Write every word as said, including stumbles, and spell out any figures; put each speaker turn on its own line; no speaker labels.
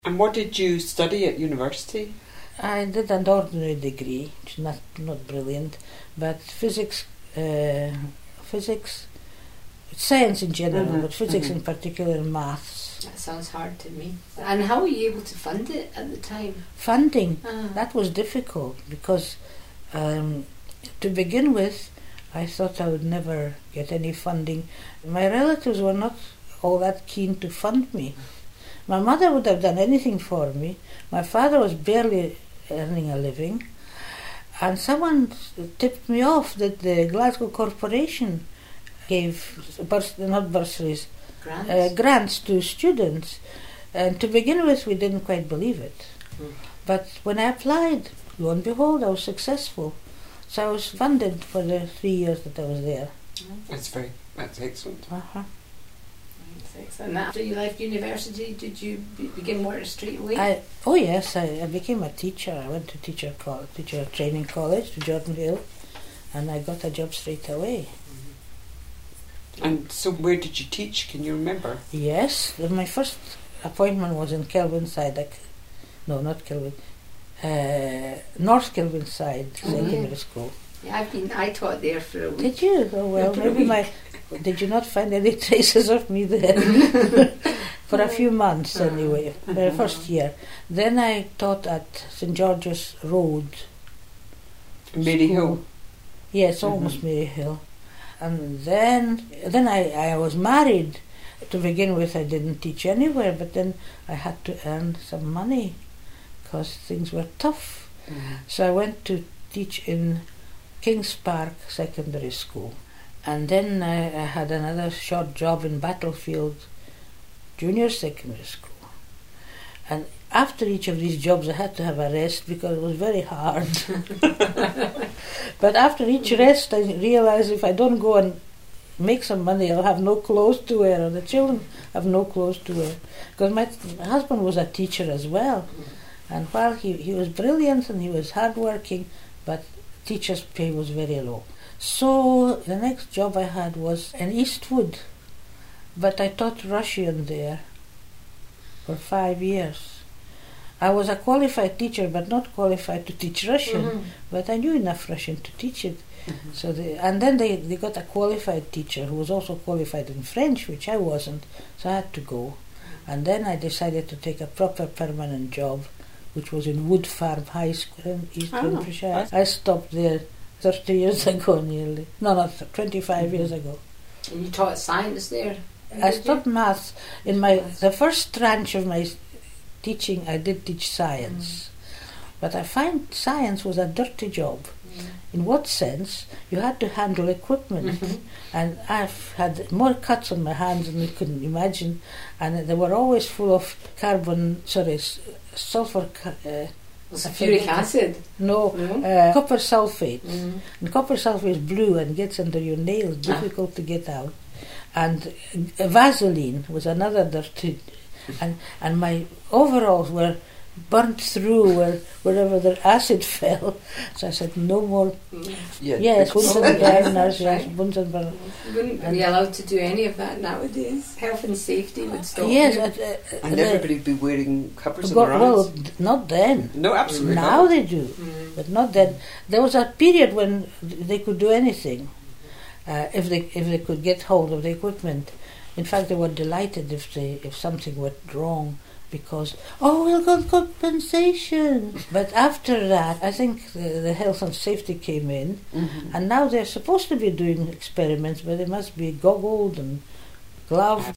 And what did you study at university?
I did an ordinary degree, which is not, not brilliant, but physics, uh, physics, science in general,
mm-hmm.
but physics
mm-hmm.
in particular, and maths.
That sounds hard to me. And how were you able to fund it at the time?
Funding,
Ah.
that was difficult because um, to begin with, I thought I would never get any funding. My relatives were not all that keen to fund me. My mother would have done anything for me. My father was barely earning a living. And someone tipped me off that the Glasgow Corporation gave, burs- not bursaries,
Grants?
uh, grants to students. And to begin with, we didn't quite believe it.
Mm.
But when I applied, lo and behold, I was successful. So I was funded for the three years that I was there.
That's very, that's excellent.
Uh-huh.
And after you left university, did you be- begin work straight away?
I, oh yes, I, I became a teacher. I went to teacher co- teacher training college to Jordan Hill, and I got a job straight away.
And so where did you teach? Can you remember?
Yes, my first appointment was in Kelvinside. Like, no, not Kelvin. Uh, North Kelvinside Secondary
yeah.
School.
Yeah, I've been. I taught there for a week.
Did you? Oh well, maybe my. Did you not find any traces of me there? For a few months anyway, the first year. Then I taught at Saint George's Road.
Mary
School.
Hill.
Yes,
Mhm.
almost Mary Hill. And then then I, I was married. To begin with, I didn't teach anywhere, but then I had to earn some money because things were tough.
Mm-hmm.
So I went to teach in Kings Park Secondary School. And then I, I had another short job in Battlefield Junior Secondary School. And after each of these jobs I had to have a rest because it was very hard. But after each rest I realized if I don't go and make some money I'll have no clothes to wear, or the children have no clothes to wear. Because my husband was a teacher as well. And while he, he was brilliant and he was hardworking, but teacher's pay was very low. So the next job I had was in Eastwood, but I taught Russian there for five years. I was a qualified teacher, but not qualified to teach Russian,
Mhm.
but I knew enough Russian to teach it.
Mm-hmm.
So they, and then they, they got a qualified teacher who was also qualified in French, which I wasn't, so I had to go. And then I decided to take a proper permanent job, which was in Wood Farm High School in East
Oh,
Renfrewshire. I stopped there thirty years ago nearly. No, not twenty-five
Mm-hmm.
years ago.
And you taught science there?
I
Did you?
stopped maths. In my the first tranche of my teaching, I did teach science.
Mm.
But I find science was a dirty job.
Mm.
In what sense? You had to handle equipment.
Mhm.
And I've had more cuts on my hands than you couldn't imagine. And they were always full of carbon, sorry, s- sulfur, ca- uh,
Sulfuric acid?
no,
No?
uh, copper sulfate.
Mm.
And copper sulfate is blue and gets under your nails,
Ah.
difficult to get out. And uh, Vaseline was another dirty. And, and my overalls were burnt through where, wherever the acid fell. So I said, no more.
Mm.
Yeah,
Yes,
because-
Bunsenburners, yes,
Right.
Bunsenburner.
You wouldn't
And-
be allowed to do any of that nowadays. Health and safety would stop
Yes,
you.
uh, uh,
And
the-
everybody would be wearing covers on
Go-
their eyes.
well, d- not then.
No, absolutely
Now
not.
they do,
Mm.
but not then. There was a period when they could do anything uh, if they if they could get hold of the equipment. In fact, they were delighted if they if something went wrong because oh, we'll got compensation. But after that, I think the, the health and safety came in,
Mhm.
and now they're supposed to be doing experiments, but they must be goggled and gloved.